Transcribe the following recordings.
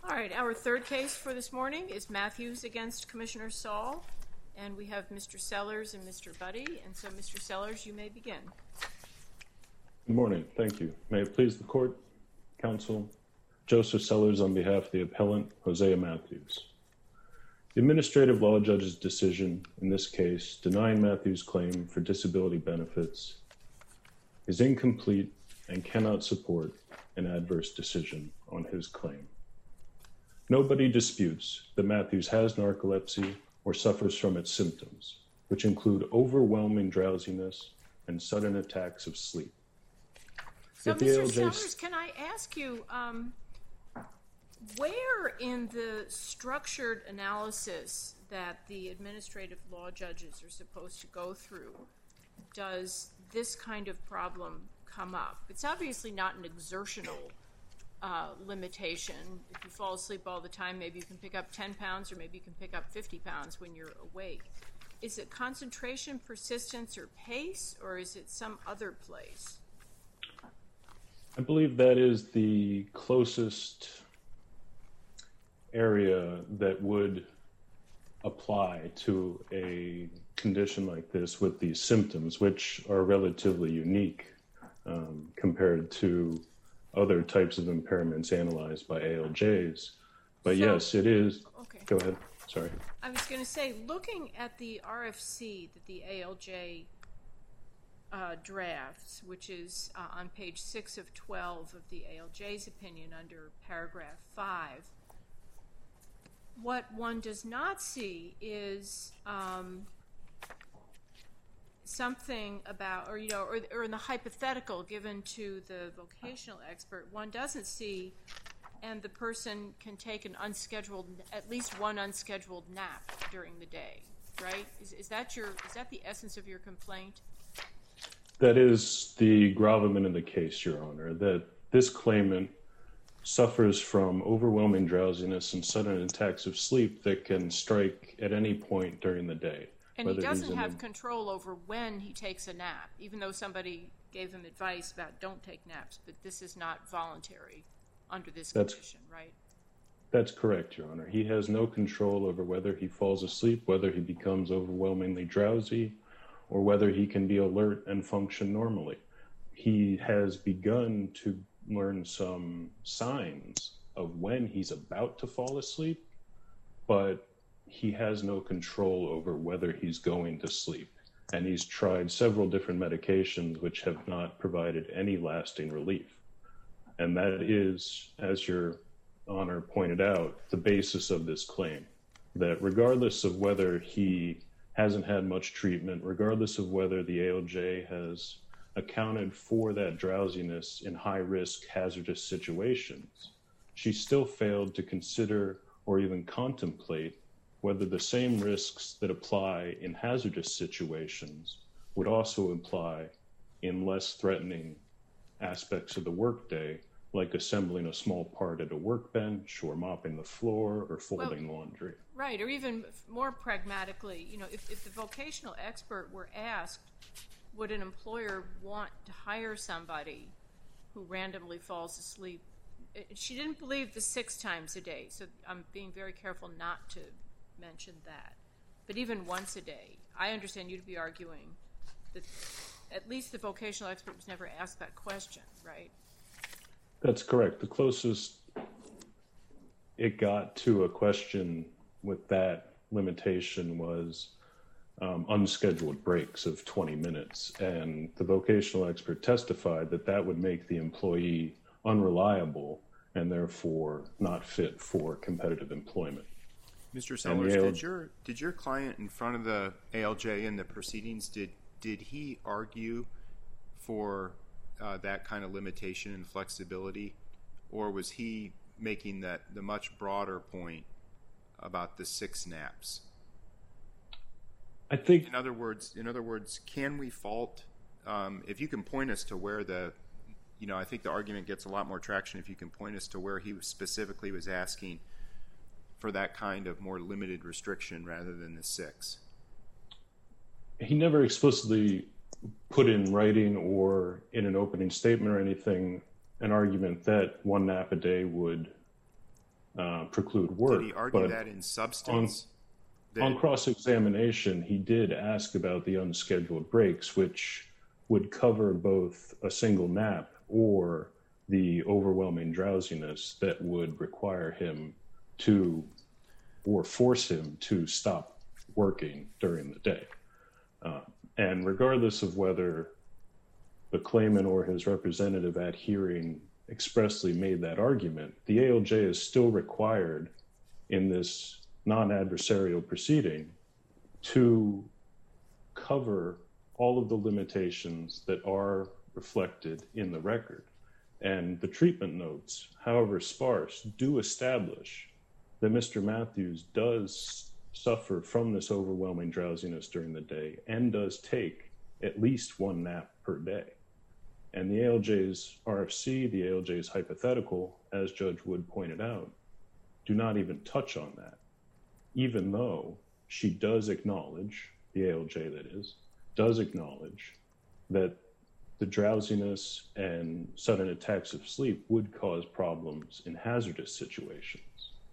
All right, our third case for this morning is Matthews against Commissioner Saul, and we have Mr. Sellers and Mr. Buddy, and so Mr. Sellers, you may begin. Good morning, thank you. May it please the court, counsel, Joseph Sellers on behalf of the appellant, Hosea Matthews. The administrative law judge's decision in this case denying Matthews' claim for disability benefits is incomplete and cannot support an adverse decision on his claim. Nobody disputes that Matthews has narcolepsy or suffers from its symptoms, which include overwhelming drowsiness and sudden attacks of sleep. So, Mr. Sellers, can I ask you, where in the structured analysis that the administrative law judges are supposed to go through does this kind of problem come up? It's obviously not an exertional limitation. If you fall asleep all the time, maybe you can pick up 10 pounds or maybe you can pick up 50 pounds when you're awake. Is it concentration, persistence, or pace, or is it some other place? I believe that is the closest area that would apply to a condition like this with these symptoms, which are relatively unique compared to other types of impairments analyzed by ALJs. But so, yes, it is. Okay. Go ahead. Sorry. I was going to say, looking at the RFC that the ALJ drafts, which is on page 6 of 12 of the ALJ's opinion under paragraph 5, what one does not see is something about, or in the hypothetical given to the vocational expert, one doesn't see, and the person can take an at least one unscheduled nap during the day, right? Is that the essence of your complaint? That is the gravamen of the case, Your Honor, that this claimant suffers from overwhelming drowsiness and sudden attacks of sleep that can strike at any point during the day. And he doesn't have control over when he takes a nap, even though somebody gave him advice about don't take naps, but this is not voluntary under this condition, right? That's correct, Your Honor. He has no control over whether he falls asleep, whether he becomes overwhelmingly drowsy, or whether he can be alert and function normally. He has begun to learn some signs of when he's about to fall asleep, but he has no control over whether he's going to sleep. And he's tried several different medications which have not provided any lasting relief. And that is, as Your Honor pointed out, the basis of this claim, that regardless of whether he hasn't had much treatment, regardless of whether the ALJ has accounted for that drowsiness in high-risk, hazardous situations, she still failed to consider or even contemplate whether the same risks that apply in hazardous situations would also apply in less threatening aspects of the workday, like assembling a small part at a workbench or mopping the floor or folding laundry. Right, or even more pragmatically, if the vocational expert were asked, would an employer want to hire somebody who randomly falls asleep? She didn't believe the 6 times a day, so I'm being very careful not to mention that. But even once a day, I understand you to be arguing that at least the vocational expert was never asked that question, right? That's correct. The closest it got to a question with that limitation was unscheduled breaks of 20 minutes. And the vocational expert testified that that would make the employee unreliable and therefore not fit for competitive employment. Mr. Sellers, did your client in front of the ALJ in the proceedings, did he argue for that kind of limitation and flexibility, or was he making the much broader point about the 6 naps? I think, in other words, can we fault if you can point us to where I think the argument gets a lot more traction if you can point us to where he specifically was asking for that kind of more limited restriction rather than the 6. He never explicitly put in writing or in an opening statement or anything an argument that 1 nap a day would preclude work. Did he argue that in substance? On cross-examination, he did ask about the unscheduled breaks, which would cover both a single nap or the overwhelming drowsiness that would require him to, or force him to, stop working during the day. And regardless of whether the claimant or his representative at hearing expressly made that argument, the ALJ is still required in this non-adversarial proceeding to cover all of the limitations that are reflected in the record. And the treatment notes, however sparse, do establish that Mr. Matthews does suffer from this overwhelming drowsiness during the day and does take at least one nap per day. And the ALJ's RFC, the ALJ's hypothetical, as Judge Wood pointed out, do not even touch on that, even though she does acknowledge, the ALJ that is, does acknowledge that the drowsiness and sudden attacks of sleep would cause problems in hazardous situations.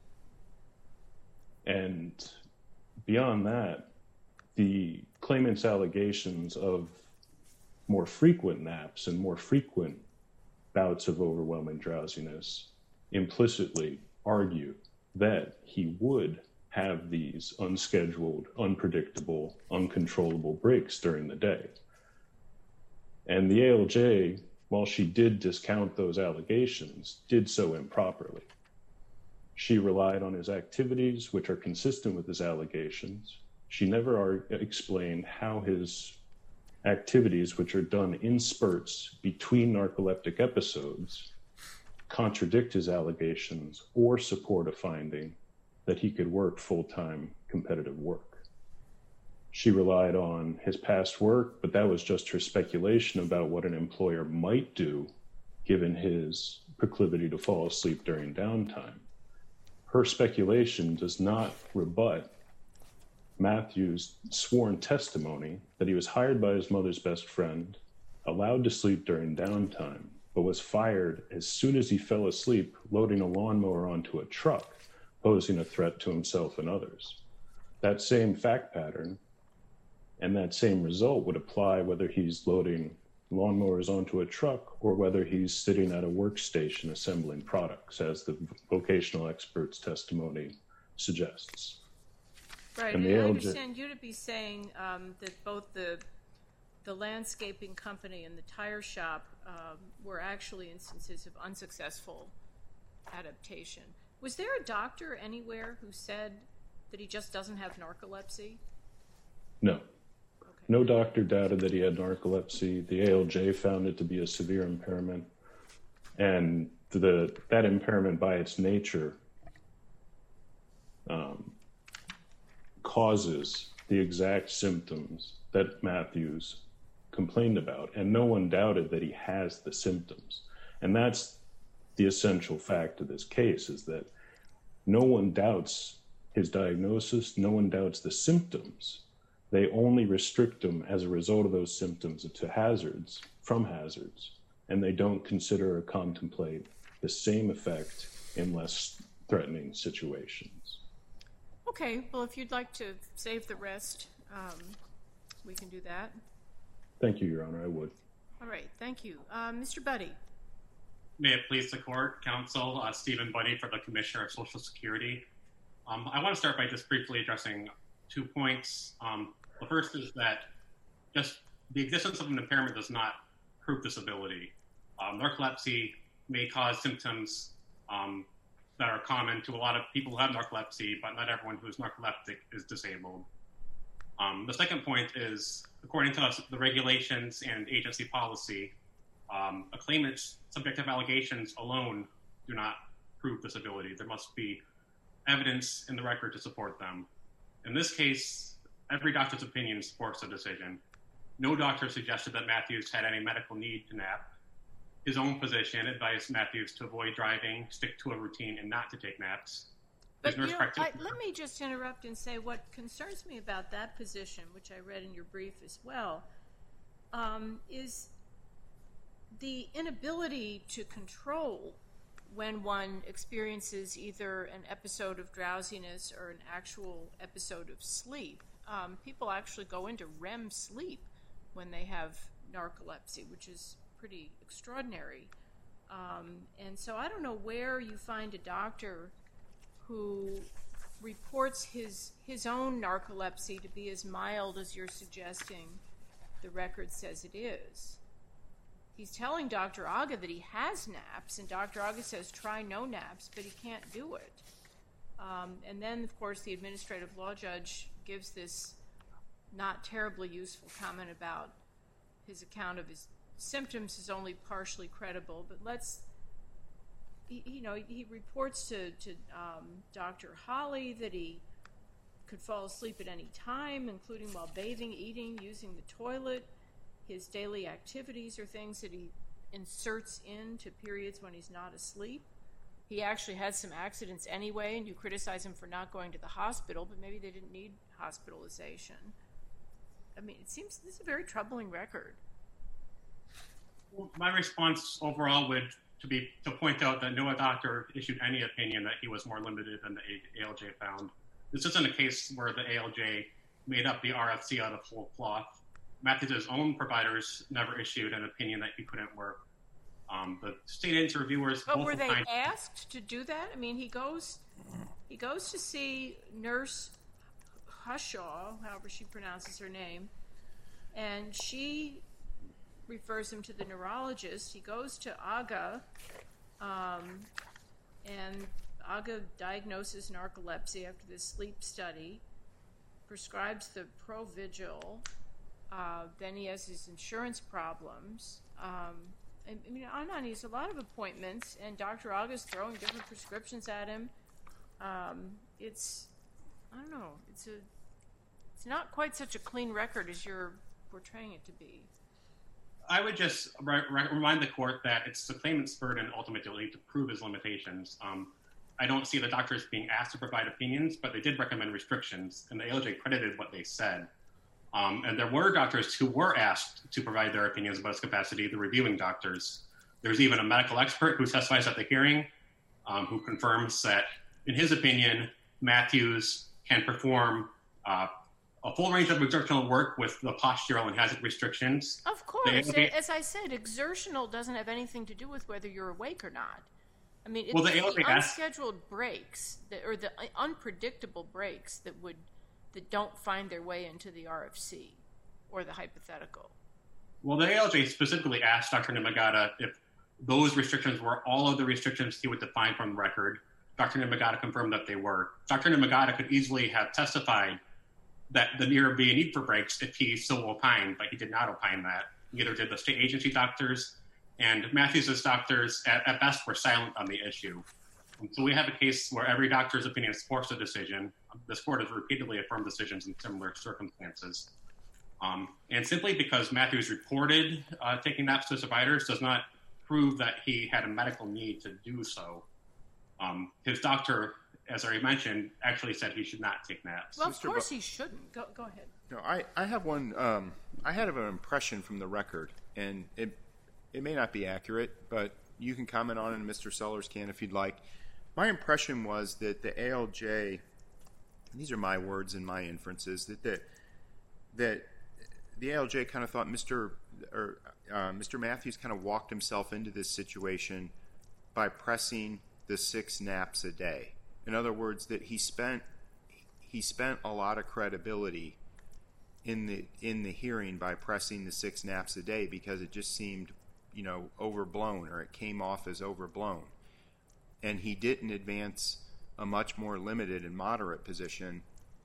And beyond that, the claimant's allegations of more frequent naps and more frequent bouts of overwhelming drowsiness implicitly argue that he would have these unscheduled, unpredictable, uncontrollable breaks during the day. And the ALJ, while she did discount those allegations, did so improperly. She relied on his activities, which are consistent with his allegations. She never explained how his activities, which are done in spurts between narcoleptic episodes, contradict his allegations or support a finding that he could work full-time competitive work. She relied on his past work, but that was just her speculation about what an employer might do given his proclivity to fall asleep during downtime. Her speculation does not rebut Matthew's sworn testimony that he was hired by his mother's best friend, allowed to sleep during downtime, but was fired as soon as he fell asleep loading a lawnmower onto a truck, posing a threat to himself and others. That same fact pattern and that same result would apply whether he's loading lawnmowers onto a truck or whether he's sitting at a workstation assembling products, as the vocational expert's testimony suggests. Right, and I understand you to be saying that both the landscaping company and the tire shop were actually instances of unsuccessful adaptation. Was there a doctor anywhere who said that he just doesn't have narcolepsy? No. Okay. No doctor doubted that he had narcolepsy. The ALJ found it to be a severe impairment. And that impairment by its nature causes the exact symptoms that Matthews complained about. And no one doubted that he has the symptoms. And that's the essential fact of this case, is that no one doubts his diagnosis, no one doubts the symptoms. They only restrict him as a result of those symptoms to hazards, from hazards, and they don't consider or contemplate the same effect in less threatening situations. Okay, well, if you'd like to save the rest, we can do that. Thank you, Your Honor, I would. All right, thank you. Mr. Buddy. May it please the court, counsel, Stephen Buddy for the Commissioner of Social Security. I want to start by just briefly addressing 2 points. The first is that just the existence of an impairment does not prove disability. Narcolepsy may cause symptoms that are common to a lot of people who have narcolepsy, but not everyone who is narcoleptic is disabled. The second point is, according to the regulations and agency policy, a claimant's subjective allegations alone do not prove disability. There must be evidence in the record to support them. In this case, every doctor's opinion supports the decision. No doctor suggested that Matthews had any medical need to nap. His own physician advised Matthews to avoid driving, stick to a routine, and not to take naps. But let me just interrupt and say what concerns me about that position, which I read in your brief as well, is the inability to control when one experiences either an episode of drowsiness or an actual episode of sleep. People actually go into REM sleep when they have narcolepsy, which is pretty extraordinary. And so I don't know where you find a doctor who reports his own narcolepsy to be as mild as you're suggesting the record says it is. He's telling Dr. Aga that he has naps, and Dr. Aga says try no naps, but he can't do it. And then, of course, the administrative law judge gives this not terribly useful comment about his account of his symptoms is only partially credible, but he reports to Dr. Holly that he could fall asleep at any time, including while bathing, eating, using the toilet. His daily activities are things that he inserts into periods when he's not asleep. He actually had some accidents anyway, and you criticize him for not going to the hospital, but maybe they didn't need hospitalization. I mean, it seems this is a very troubling record. Well, my response overall would to point out that no doctor issued any opinion that he was more limited than the ALJ found. This isn't a case where the ALJ made up the RFC out of whole cloth. Matthews' own providers never issued an opinion that he couldn't work. The state agency reviewers... But were they asked to do that? I mean, he goes to see Nurse Hushaw, however she pronounces her name, and she refers him to the neurologist. He goes to Aga, and Aga diagnoses narcolepsy after this sleep study, prescribes the Provigil. Then he has his insurance problems. He has a lot of appointments, and Dr. Aga's throwing different prescriptions at him. I don't know. It's not quite such a clean record as you're portraying it to be. I would just remind the court that it's the claimant's burden ultimately to prove his limitations. I don't see the doctors being asked to provide opinions, but they did recommend restrictions, and the ALJ credited what they said. And there were doctors who were asked to provide their opinions about his capacity, the reviewing doctors. There's even a medical expert who testifies at the hearing who confirms that, in his opinion, Matthews can perform a full range of exertional work with the postural and hazard restrictions. Of course. As I said, exertional doesn't have anything to do with whether you're awake or not. I mean, it's the unscheduled breaks, or the unpredictable breaks that don't find their way into the RFC or the hypothetical. Well, the ALJ specifically asked Dr. Nimagata if those restrictions were all of the restrictions he would define from the record. Dr. Nimagata confirmed that they were. Dr. Nimagata could easily have testified that there would be a need for breaks if he so opined, but he did not opine that. Neither did the state agency doctors, and Matthews' doctors at best were silent on the issue. And so we have a case where every doctor's opinion supports a decision. This court has repeatedly affirmed decisions in similar circumstances. And simply because Matthews reported taking naps to survivors does not prove that he had a medical need to do so. His doctor, as I mentioned, actually said he should not take naps. Well, of course he shouldn't. Go ahead. No, I have one. I had an impression from the record, and it may not be accurate, but you can comment on it, and Mr. Sellers can if you'd like. My impression was that the ALJ, these are my words and my inferences, that the ALJ kind of thought Mr. Matthews kind of walked himself into this situation by pressing the 6 naps a day. In other words, that he spent a lot of credibility in the hearing by pressing the 6 naps a day because it just seemed, overblown, or it came off as overblown. And he didn't advance a much more limited and moderate position,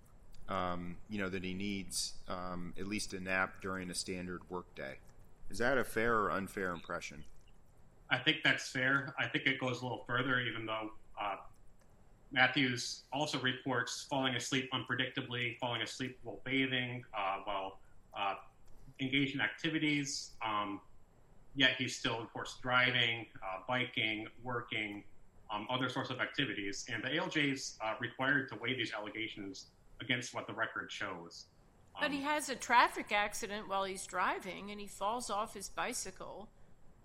that he needs at least a nap during a standard workday. Is that a fair or unfair impression? I think that's fair. I think it goes a little further, even though Matthews also reports falling asleep unpredictably, falling asleep while bathing, while engaged in activities. Yet he still reports driving, biking, working, other sorts of activities. And the ALJ is required to weigh these allegations against what the record shows. But he has a traffic accident while he's driving, and he falls off his bicycle.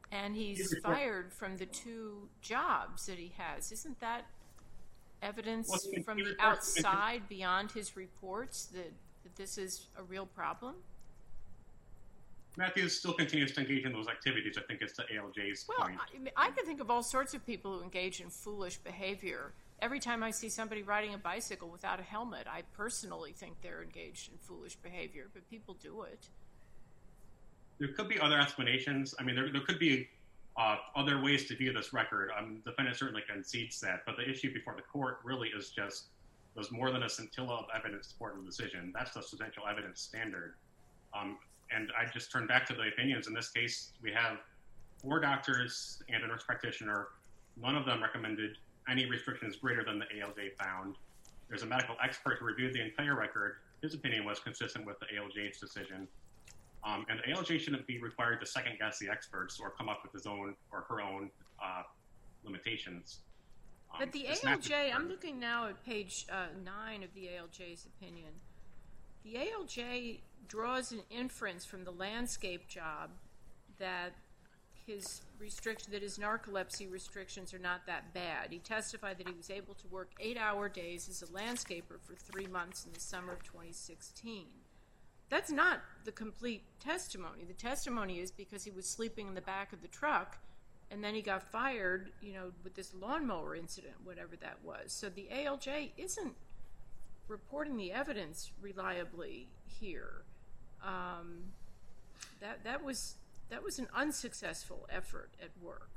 and he's fired from the 2 jobs that he has. Isn't that evidence from the outside beyond his reports that this is a real problem? Matthews still continues to engage in those activities. I think it's the ALJ's point. Well, I can think of all sorts of people who engage in foolish behavior. Every time I see somebody riding a bicycle without a helmet, I personally think they're engaged in foolish behavior, but people do it. There could be other explanations. I mean, there could be other ways to view this record. The defendant certainly concedes that, but the issue before the court really is just there's more than a scintilla of evidence supporting the decision. That's the substantial evidence standard. And I just turn back to the opinions. In this case, we have 4 doctors and a nurse practitioner. None of them recommended any restrictions greater than the ALJ found. There's a medical expert who reviewed the entire record. His opinion was consistent with the ALJ's decision. And the ALJ shouldn't be required to second-guess the experts or come up with his own or her own limitations. But the ALJ, I'm looking now at page 9 of the ALJ's opinion. The ALJ draws an inference from the landscape job that his narcolepsy restrictions are not that bad. He testified that he was able to work 8-hour days as a landscaper for 3 months in the summer of 2016. That's not the complete testimony. The testimony is because he was sleeping in the back of the truck, and then he got fired, with this lawnmower incident, whatever that was. So the ALJ isn't reporting the evidence reliably here. That was an unsuccessful effort at work.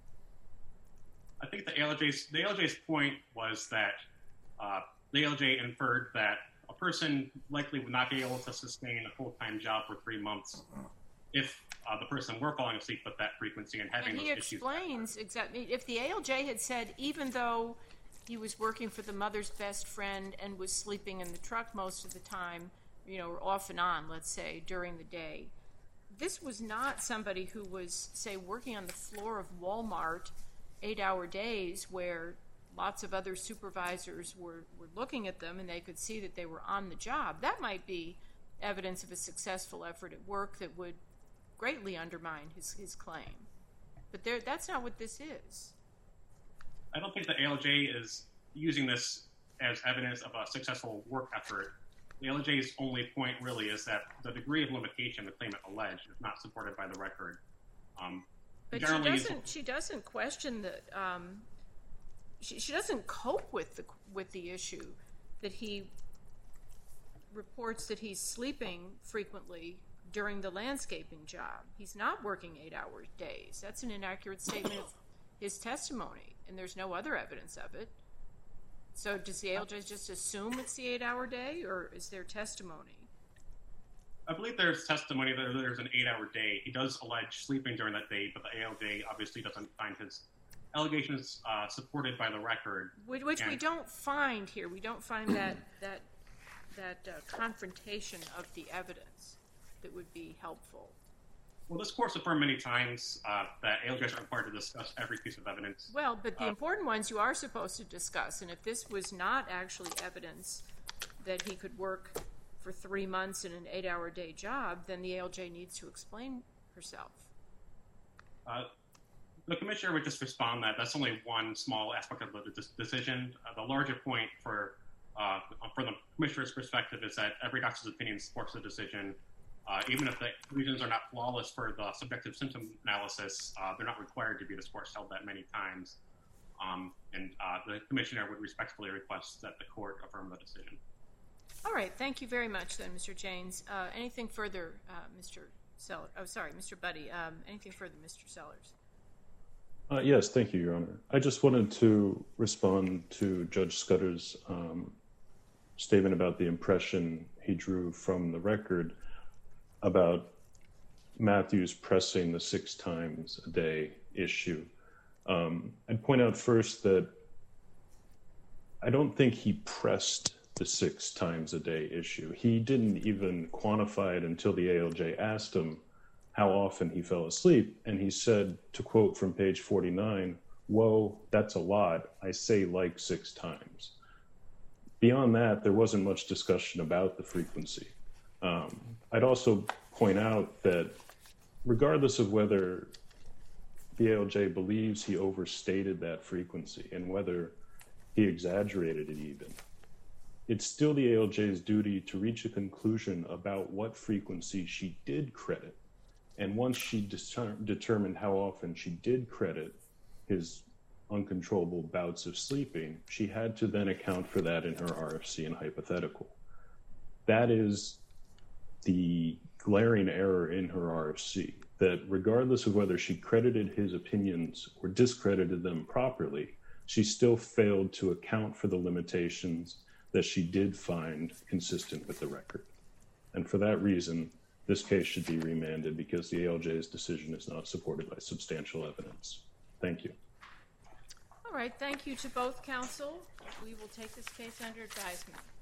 I think the ALJ's point was that the ALJ inferred that a person likely would not be able to sustain a full-time job for 3 months if the person were falling asleep with that frequency and having those issues. And he explains exactly, if the ALJ had said, even though he was working for the mother's best friend and was sleeping in the truck most of the time, or off and on, let's say, during the day, this was not somebody who was, say, working on the floor of Walmart 8-hour days where lots of other supervisors were looking at them and they could see that they were on the job. That might be evidence of a successful effort at work that would greatly undermine his claim. But that's not what this is. I don't think the ALJ is using this as evidence of a successful work effort. The ALJ's only point really is that the degree of limitation the claimant alleged is not supported by the record. But she doesn't question that. She doesn't cope with the issue that he reports that he's sleeping frequently during the landscaping job. He's not working 8-hour days. That's an inaccurate statement of his testimony, and there's no other evidence of it. So does the ALJ just assume it's the 8-hour day, or is there testimony? I believe there's testimony that there's an 8-hour day. He does allege sleeping during that day, but the ALJ obviously doesn't find his allegations supported by the record. Which we don't find here. We don't find that confrontation of the evidence that would be helpful. Well, this court's affirmed many times that ALJs are required to discuss every piece of evidence. Well, but the important ones you are supposed to discuss, and if this was not actually evidence that he could work for 3 months in an 8-hour day job, then the ALJ needs to explain herself. The commissioner would just respond that that's only one small aspect of the decision. The larger point from the commissioner's perspective is that every doctor's opinion supports the decision. Even if the reasons are not flawless for the subjective symptom analysis, they're not required to be. This court's held that many times. And the commissioner would respectfully request that the court affirm the decision. All right. Thank you very much, then, Mr. Janes. Anything further, Mr. Sellers? Oh, sorry, Mr. Buddy. Anything further, Mr. Sellers? Yes, thank you, Your Honor. I just wanted to respond to Judge Scudder's statement about the impression he drew from the record about Matthews pressing the 6 times a day issue. I'd point out first that I don't think he pressed the 6 times a day issue. He didn't even quantify it until the ALJ asked him how often he fell asleep. And he said, to quote from page 49, "Whoa, that's a lot. I say like 6 times." Beyond that, there wasn't much discussion about the frequency. I'd also point out that regardless of whether the ALJ believes he overstated that frequency and whether he exaggerated it even, it's still the ALJ's duty to reach a conclusion about what frequency she did credit. And once she determined how often she did credit his uncontrollable bouts of sleeping, she had to then account for that in her RFC and hypothetical. That is the glaring error in her RFC, that regardless of whether she credited his opinions or discredited them properly, she still failed to account for the limitations that she did find consistent with the record. And for that reason, this case should be remanded because the ALJ's decision is not supported by substantial evidence. Thank you. All right, thank you to both counsel. We will take this case under advisement.